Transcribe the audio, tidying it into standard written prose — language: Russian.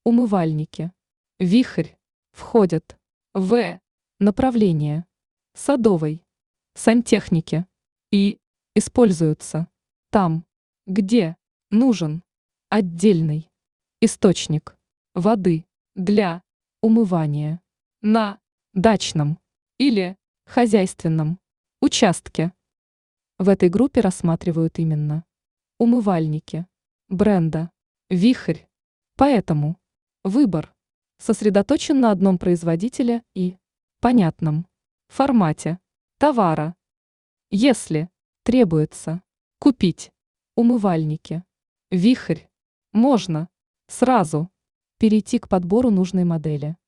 Умывальники. Вихрь. Входят в направление садовой сантехники и используются там, где нужен отдельный источник воды для умывания на дачном или хозяйственном участке. В этой группе рассматривают именно умывальники бренда «Вихрь». Поэтому выбор сосредоточен на одном производителе и понятном формате товара. Если требуется купить умывальники «Вихрь», можно сразу перейти к подбору нужной модели.